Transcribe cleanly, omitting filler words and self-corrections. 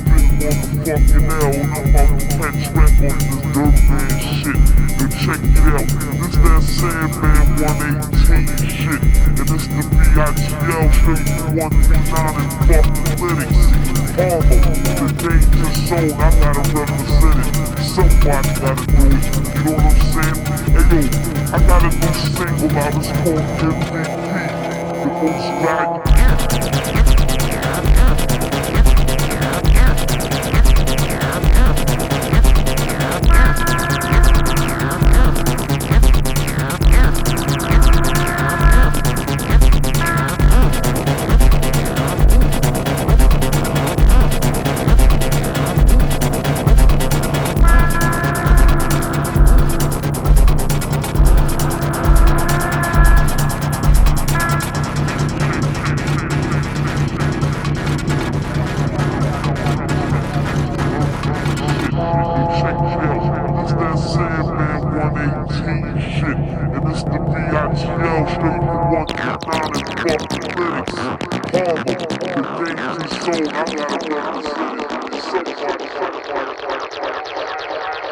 motherfucking L, and I'm about to catch rap on this dirt man shit. And check it out, this that Sandman 118 shit. And this the BITL straight from 139 and fucking lyrics. Harlem, the danger zone, I gotta represent it. Somebody gotta do it, you know what I'm saying? Hey yo, I got a new single out, it's called MVP, the most valuable. Sandman 118 shit, and it's the BITL straight from 139 and fucking lyrics. Harlem, the danger zone, I gotta represent it. Somebody.